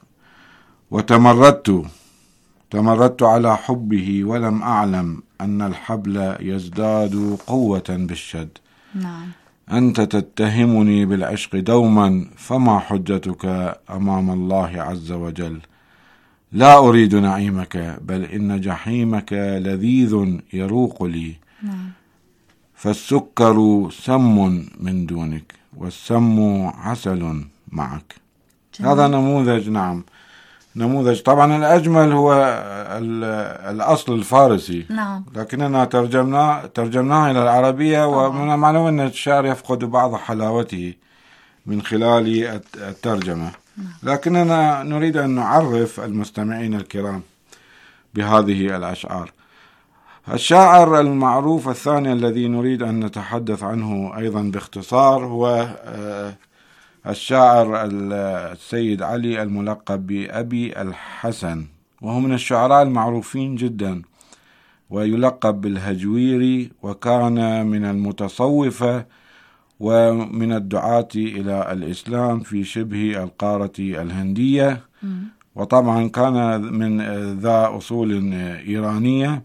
وتمردت على حبه ولم أعلم أن الحبل يزداد قوة بالشد. نعم. أنت تتهمني بالعشق دوما، فما حجتك أمام الله عز وجل؟ لا أريد نعيمك، بل إن جحيمك لذيذ يروق لي. نعم. فالسكر سم من دونك، والسم عسل معك. جميل. هذا نموذج. نعم، نموذج. طبعا الأجمل هو الأصل الفارسي. نعم. لكننا ترجمناه إلى العربية، ومن المعلوم أن الشعر يفقد بعض حلاوته من خلال الترجمة. لكننا نريد أن نعرف المستمعين الكرام بهذه الأشعار. الشاعر المعروف الثاني الذي نريد أن نتحدث عنه أيضا باختصار هو الشاعر السيد علي الملقب بأبي الحسن، وهو من الشعراء المعروفين جدا، ويلقب بالهجويري، وكان من المتصوفة ومن الدعاة إلى الإسلام في شبه القارة الهندية، وطبعا كان من ذا أصول إيرانية،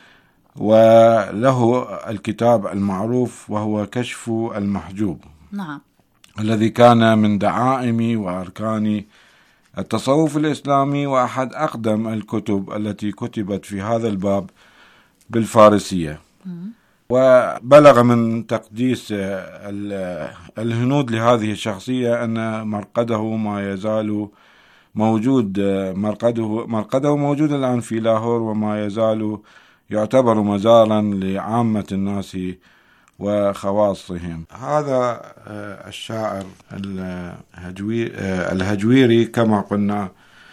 وله الكتاب المعروف وهو كشف المحجوب. نعم. الذي كان من دعائم وأركان التصوف الإسلامي، وأحد أقدم الكتب التي كتبت في هذا الباب بالفارسية. وبلغ من تقديس الهنود لهذه الشخصية أن مرقده ما يزال موجود، مرقده موجود الآن في لاهور، وما يزال يعتبر مزارا لعامة الناس وخواصهم. هذا الشاعر الهجويري كما قلنا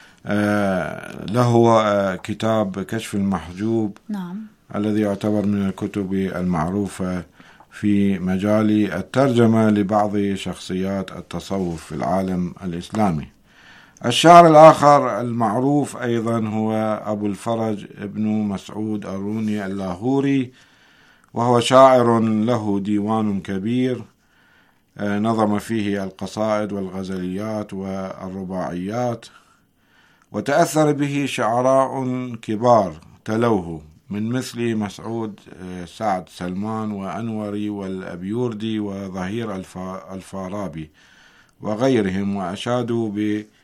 له كتاب كشف المحجوب. نعم. الذي يعتبر من الكتب المعروفة في مجال الترجمة لبعض شخصيات التصوف في العالم الإسلامي. الشاعر الآخر المعروف أيضا هو أبو الفرج ابن مسعود الروني اللاهوري، وهو شاعر له ديوان كبير نظم فيه القصائد والغزليات والرباعيات، وتأثر به شعراء كبار تلوه من مثل مسعود سعد سلمان وأنوري والأبيوردي وظهير الفارابي وغيرهم، وأشادوا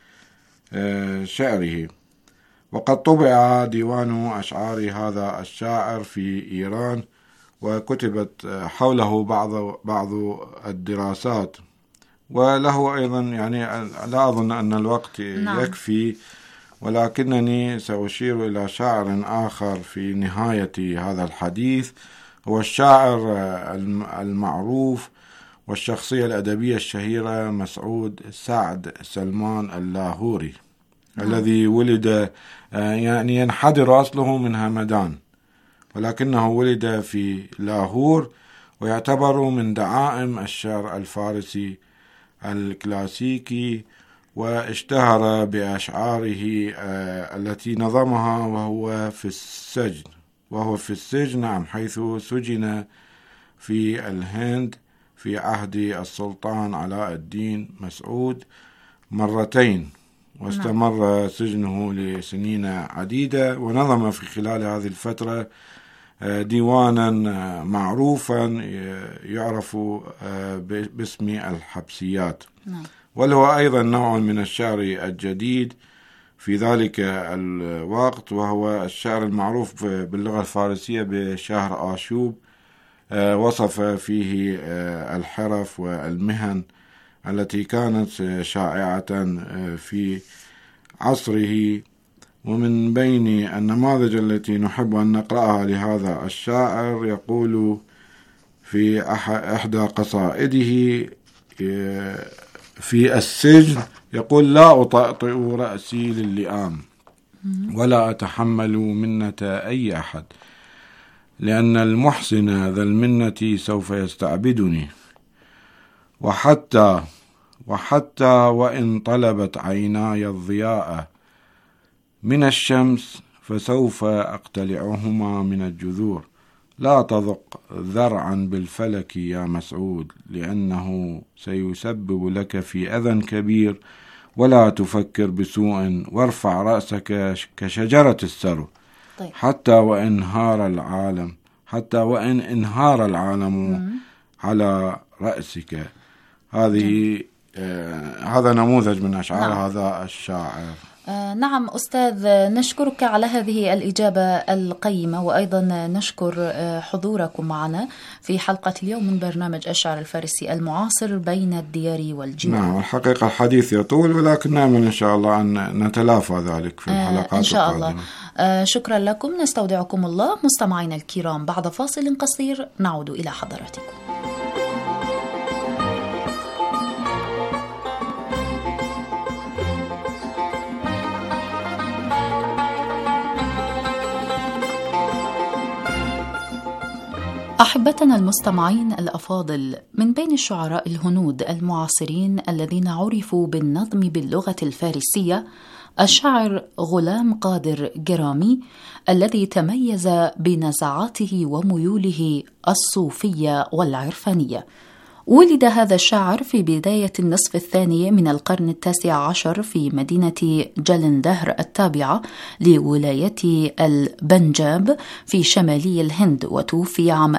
بشعره. وقد طبع ديوان أشعار هذا الشاعر في إيران، وكتبت حوله بعض الدراسات، وله أيضا يعني لا أظن أن الوقت يكفي، ولكنني سأشير إلى شاعر آخر في نهاية هذا الحديث، هو الشاعر المعروف والشخصية الأدبية الشهيرة مسعود سعد سلمان اللاهوري. الذي ولد يعني ينحدر أصله من همدان، ولكنه ولد في لاهور، ويعتبر من دعائم الشعر الفارسي الكلاسيكي، واشتهر بأشعاره التي نظمها وهو في السجن، نعم، حيث سجن في الهند في عهد السلطان علاء الدين مسعود مرتين، واستمر سجنه لسنين عديدة، ونظم في خلال هذه الفترة ديوانا معروفا يعرف باسم الحبسيات. وله أيضا نوع من الشعر الجديد في ذلك الوقت، وهو الشعر المعروف باللغة الفارسية بشهر آشوب. وصف فيه الحرف والمهن التي كانت شائعة في عصره. ومن بين النماذج التي نحب أن نقرأها لهذا الشاعر يقول في إحدى قصائده: في السجن يقول: لا أطأطئ رأسي للئام ولا أتحمل منة أي أحد، لأن المحسن ذا المنة سوف يستعبدني، وحتى وإن طلبت عيناي الضياء من الشمس فسوف أقتلعهما من الجذور. لا تضق ذرعا بالفلك يا مسعود، لأنه سيسبب لك في أذى كبير، ولا تفكر بسوء، وارفع رأسك كشجرة السرو. طيب. حتى وإن انهار العالم على رأسك. هذا نموذج من أشعار هذا الشاعر. نعم أستاذ، نشكرك على هذه الإجابة القيمة، وأيضا نشكر حضوركم معنا في حلقة اليوم من برنامج الشعر الفارسي المعاصر بين الديار والجبال. نعم، الحقيقة الحديث يطول، ولكن نأمل إن شاء الله أن نتلافى ذلك في الحلقات إن شاء القادمة. الله. شكرا لكم، نستودعكم الله. مستمعينا الكرام، بعد فاصل قصير نعود إلى حضراتكم. أحبتنا المستمعين الأفاضل، من بين الشعراء الهنود المعاصرين الذين عرفوا بالنظم باللغة الفارسية الشاعر غلام قادر جرامي، الذي تميز بنزعاته وميوله الصوفية والعرفانية. ولد هذا الشاعر في بداية النصف الثاني من القرن 19 في مدينة جلندهر التابعة لولاية البنجاب في شمالي الهند، وتوفي عام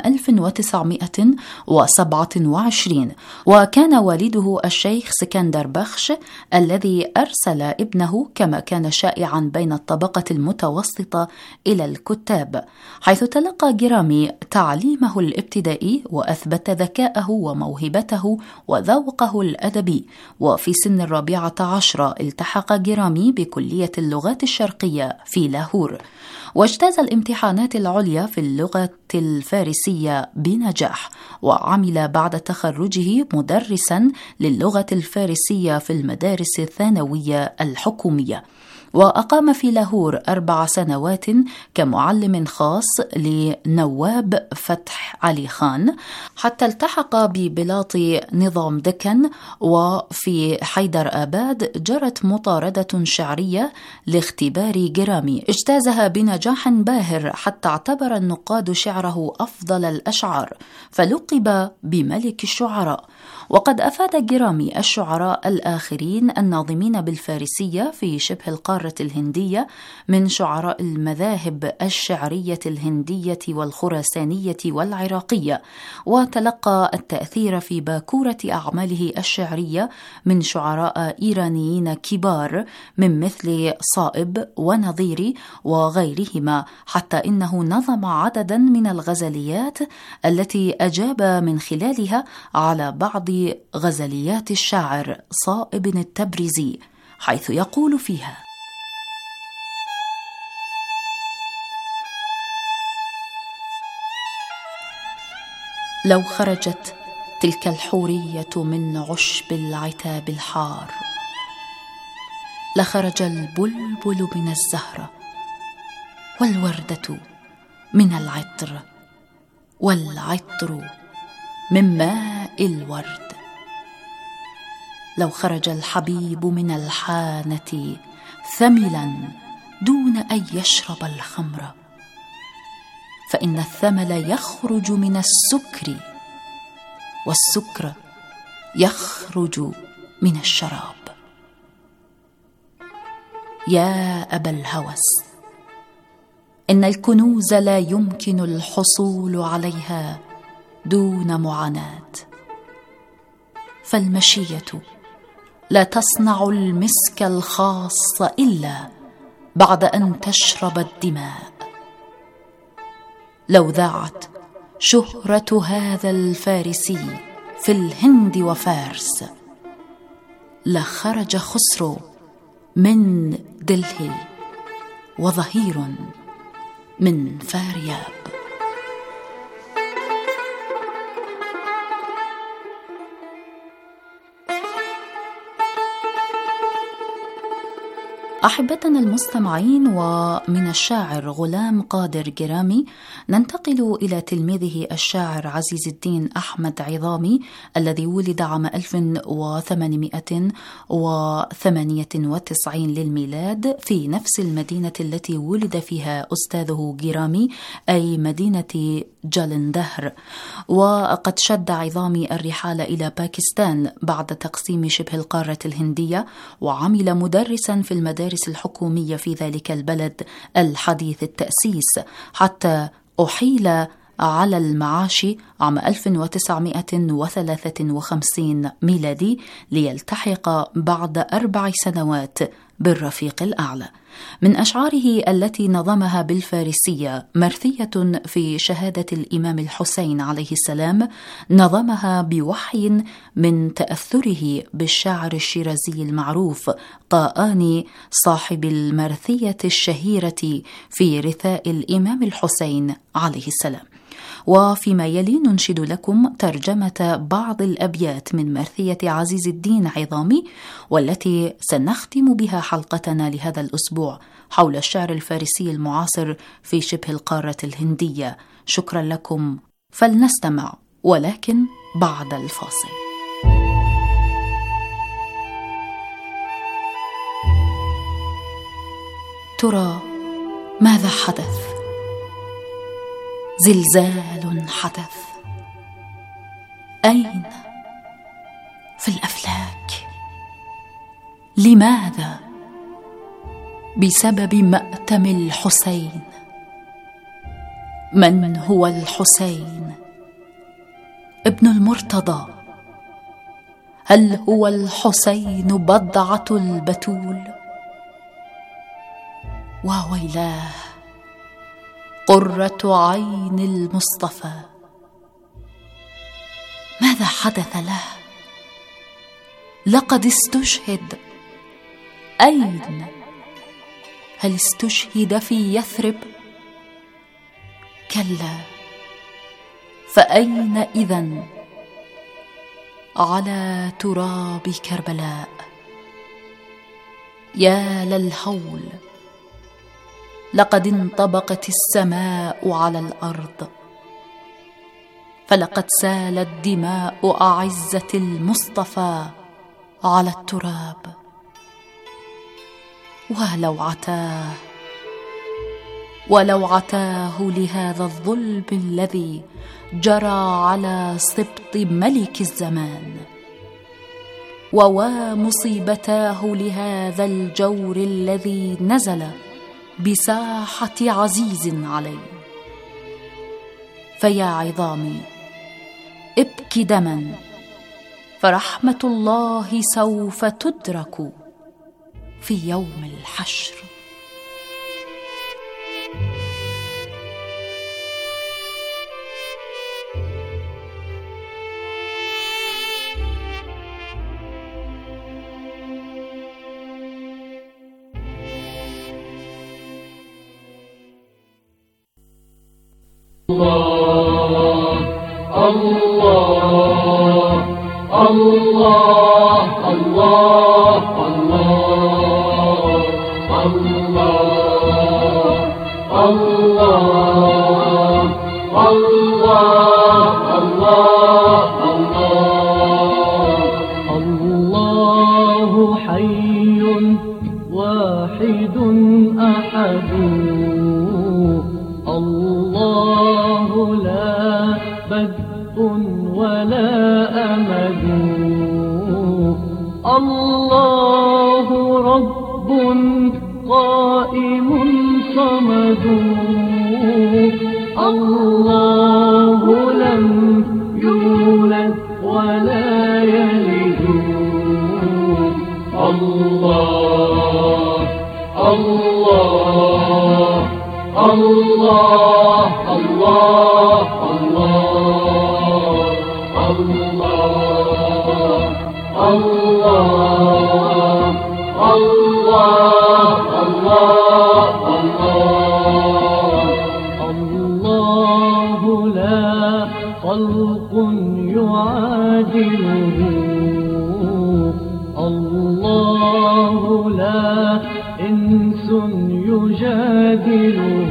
1927. وكان والده الشيخ سكندر بخش الذي أرسل ابنه كما كان شائعا بين الطبقة المتوسطة إلى الكتاب، حيث تلقى جرامي تعليمه الابتدائي وأثبت ذكاءه وموهبته وذوقه الأدبي. وفي سن 14 التحق جرامي بكلية اللغات الشرقية في لاهور، واجتاز الامتحانات العليا في اللغة الفارسية بنجاح، وعمل بعد تخرجه مدرسا للغة الفارسية في المدارس الثانوية الحكومية، وأقام في لاهور 4 سنوات كمعلم خاص لنواب فتح علي خان، حتى التحق ببلاط نظام دكن. وفي حيدر آباد جرت مطاردة شعرية لاختبار جرامي، اجتازها بنجاح باهر حتى اعتبر النقاد شعره أفضل الأشعار، فلقب بملك الشعراء. وقد أفاد جرامي الشعراء الآخرين الناظمين بالفارسية في شبه القارة الهندية من شعراء المذاهب الشعرية الهندية والخراسانية والعراقية، وتلقى التأثير في باكورة أعماله الشعرية من شعراء إيرانيين كبار من مثل صائب ونظيري وغيرهما، حتى إنه نظم عددا من الغزليات التي أجاب من خلالها على بعض غزليات الشاعر صائب التبريزي، حيث يقول فيها: لو خرجت تلك الحورية من عشب العتاب الحار، لخرج البلبل من الزهرة والوردة من العطر والعطر من ماء الورد. لو خرج الحبيب من الحانة ثملا دون أن يشرب الخمر، فإن الثمل يخرج من السكر، والسكر يخرج من الشراب. يا أبا الهوس، إن الكنوز لا يمكن الحصول عليها دون معاناة، فالمشية لا تصنع المسك الخاص إلا بعد أن تشرب الدماء. لو ذاعت شهرة هذا الفارسي في الهند وفارس، لخرج خسرو من دلهي وظهير من فارياب. أحبتنا المستمعين، ومن الشاعر غلام قادر جرامي ننتقل إلى تلميذه الشاعر عزيز الدين أحمد عظامي الذي ولد عام 1898 للميلاد في نفس المدينة التي ولد فيها أستاذه جرامي، أي مدينة جالندهر. وقد شد عظامي الرحال إلى باكستان بعد تقسيم شبه القارة الهندية، وعمل مدرسا في المدارس الحكومية في ذلك البلد الحديث التأسيس حتى أحيل على المعاش عام 1953 ميلادي ليلتحق بعد 4 سنوات بالرفيق الأعلى. من أشعاره التي نظمها بالفارسية مرثية في شهادة الإمام الحسين عليه السلام، نظمها بوحي من تأثره بالشاعر الشيرازي المعروف طاآني صاحب المرثية الشهيرة في رثاء الإمام الحسين عليه السلام. وفيما يلي ننشد لكم ترجمة بعض الأبيات من مرثية عزيز الدين عظامي، والتي سنختم بها حلقتنا لهذا الأسبوع حول الشعر الفارسي المعاصر في شبه القارة الهندية. شكرا لكم، فلنستمع ولكن بعد الفاصل. ترى ماذا حدث؟ زلزال حدث. أين؟ في الأفلاك. لماذا؟ بسبب مأتم الحسين. من هو الحسين؟ ابن المرتضى. هل هو الحسين بضعة البتول؟ وويلاه، قرة عين المصطفى. ماذا حدث له؟ لقد استشهد. أين؟ هل استشهد في يثرب؟ كلا، فأين إذن؟ على تراب كربلاء. يا للهول، لقد انطبقت السماء على الأرض، فلقد سالت دماء أعزة المصطفى على التراب. ولو عتاه لهذا الظلم الذي جرى على سبط ملك الزمان، ومصيبتاه لهذا الجور الذي نزل بساحة عزيز علي. فيا عظامي، ابك دما، فرحمة الله سوف تدرك في يوم الحشر. الله الله الله الله الله الله الله الله الله حي واحد أحد، الله لا بدء ولا أمد، الله رب قائم صمد، الله لم يولد ولا يلد، الله الله الله الله الله الله الله الله الله لا خلق يعادله، الله لا إنس يجادله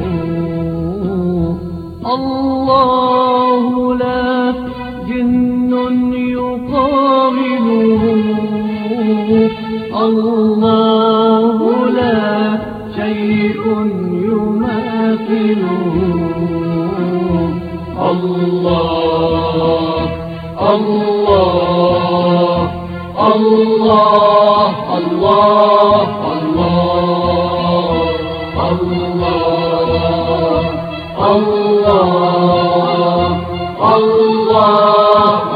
الله لا جن يقابله الله لا شيء يماثله الله الله الله الله الله الله الله الله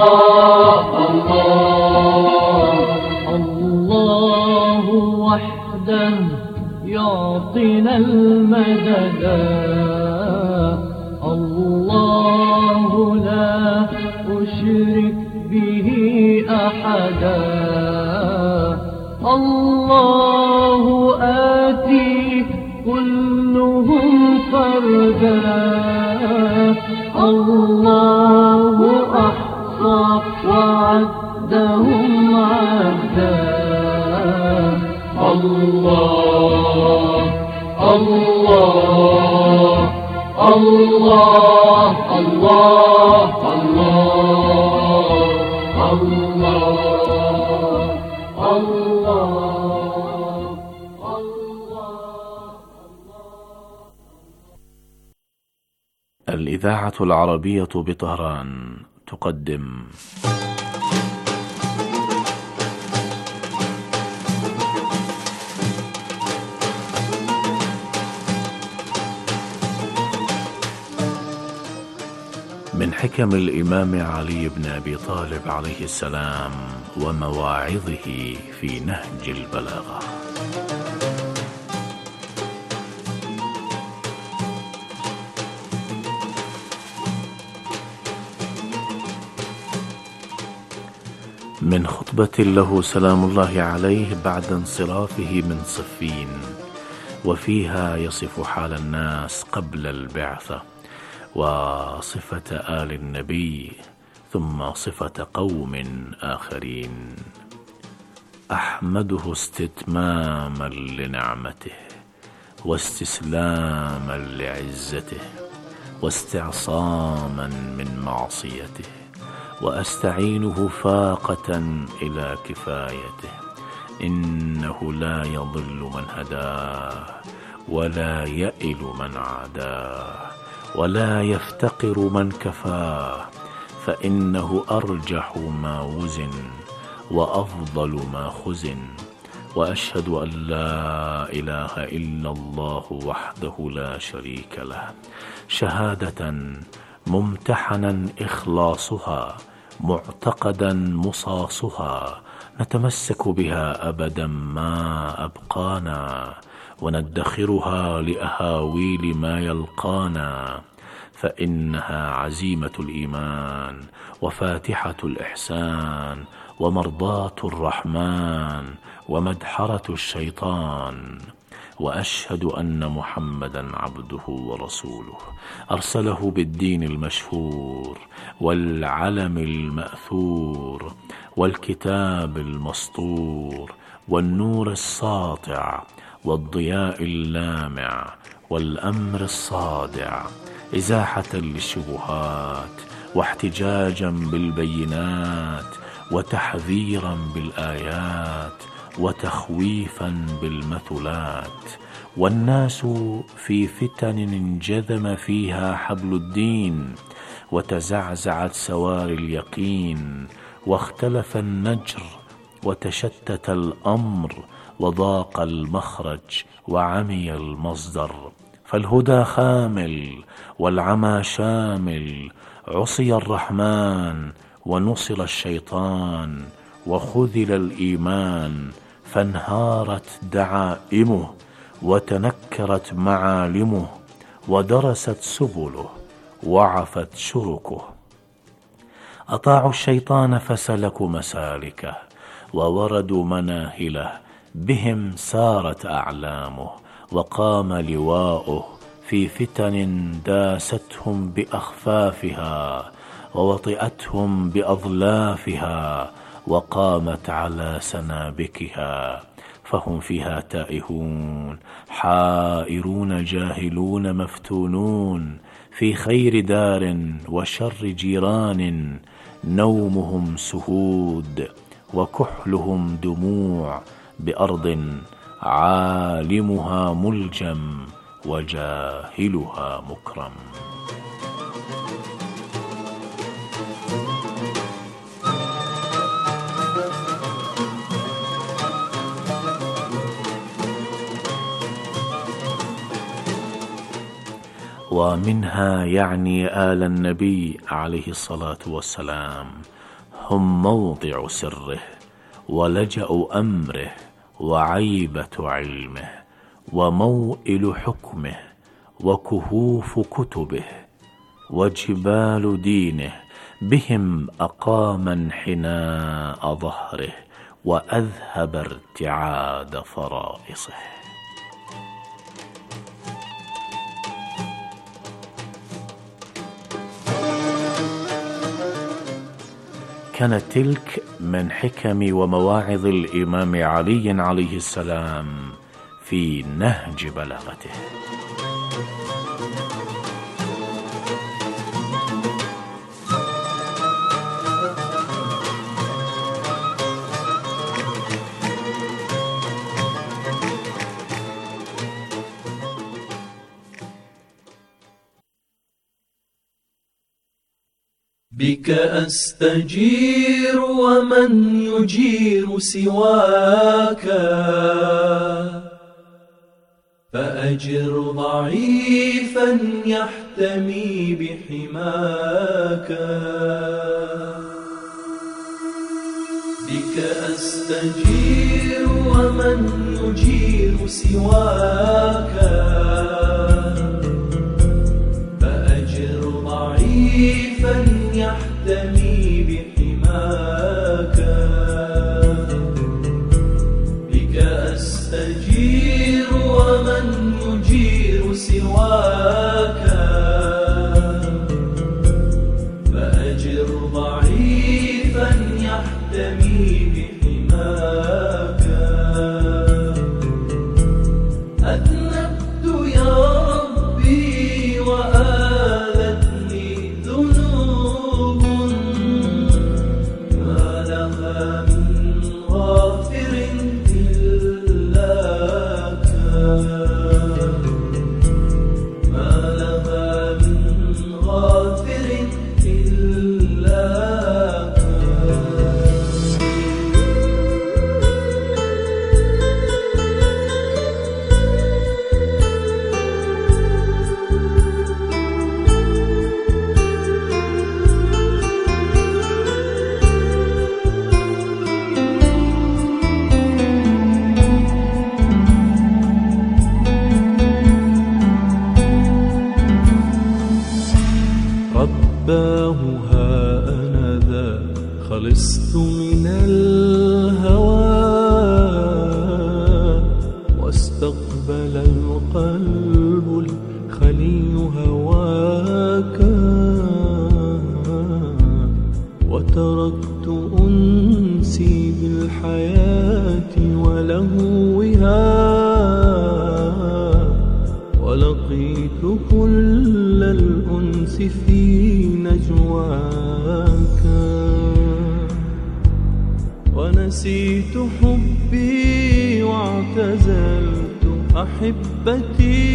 الله الله وحده يعطينا المدد الله لا أشرك به أحدا الله آتي كلهم فردا الله أحصى وعدهم عدا الله الله الله الله الإذاعة العربية بطهران تقدم من حكم الإمام علي بن أبي طالب عليه السلام ومواعظه في نهج البلاغة. من خطبة له سلام الله عليه بعد انصرافه من صفين، وفيها يصف حال الناس قبل البعثة وصفة آل النبي ثم صفة قوم آخرين. أحمده استتماما لنعمته واستسلاما لعزته واستعصاما من معصيته، وأستعينه فاقة إلى كفايته. إنه لا يضل من هداه ولا يئل من عاداه ولا يفتقر من كفاه، فإنه أرجح ما وزن وأفضل ما خزن. وأشهد أن لا إله إلا الله وحده لا شريك له، شهادة ممتحنا إخلاصها معتقدا مصاصها، نتمسك بها أبدا ما أبقانا، وندخرها لأهاويل ما يلقانا، فإنها عزيمة الإيمان وفاتحة الإحسان ومرضاة الرحمن ومدحرة الشيطان. وأشهد أن محمدا عبده ورسوله، أرسله بالدين المشهور والعلم المأثور والكتاب المسطور والنور الساطع والضياء اللامع والأمر الصادع، إزاحة للشبهات واحتجاجا بالبينات وتحذيرا بالآيات وتخويفا بالمثلات. والناس في فتن انجذم فيها حبل الدين، وتزعزعت سوار اليقين، واختلف النجر وتشتت الأمر، وضاق المخرج وعمي المصدر. فالهدى خامل والعمى شامل، عصي الرحمن ونصر الشيطان، وخذل الإيمان فانهارت دعائمه، وتنكرت معالمه، ودرست سبله، وعفت شركه. أطاعوا الشيطان فسلكوا مسالكه، ووردوا مناهله، بهم سارت أعلامه، وقام لواؤه في فتن داستهم بأخفافها، ووطئتهم بأظلافها، وقامت على سنابكها. فهم فيها تائهون حائرون جاهلون مفتونون في خير دار وشر جيران نومهم سهود وكحلهم دموع بأرض عالمها ملجم وجاهلها مكرم. ومنها يعني آل النبي عليه الصلاة والسلام هم موضع سره ولجأ أمره وعيبة علمه وموئل حكمه وكهوف كتبه وجبال دينه، بهم أقام انحناء ظهره وأذهب ارتعاد فرائصه. كانت تلك من حكم ومواعظ الإمام علي عليه السلام في نهج بلاغته. بك أستجير ومن يجير سواك، فأجر ضعيفا يحتمي بحماك. بك أستجير ومن يجير سواك، فأجر ضعيفا يحتمي بحماك. بك أستجير ومن يجير سواك، فأجر ضعيفا يحتمي بحماك. أذنبت يا ربي وآلتني ذنوب، ما لها من غافر إلاك، ما لها من غافر إلاك. رباه ها أنا ذا خلصت من الهوى، واستقبل القلب الخلي هواك، وتركت أنسي بالحياة ولهوها، ولقيت كل الأنس في نجواك، ونسيت حبي واعتزلت أحبتي،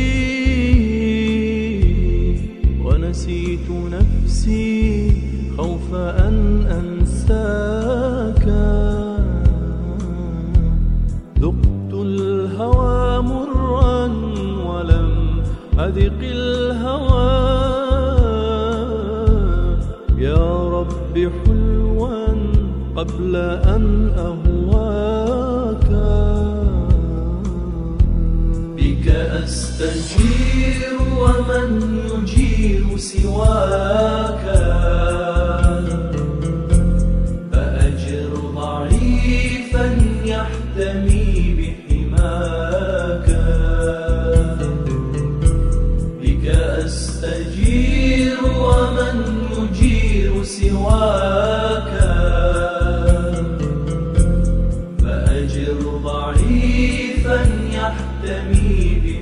ونسيت نفسي خوف أن أنساك. ذقت الهوى مرا ولم أذق الهوى، يا رب حلوا قبل أن أهواك. بك أستجير ومن يجير سواك، فأجر ضعيفا يحتمي بحماك. بك أستجير ومن يجير سواك، فأجر ضعيفا يحتمي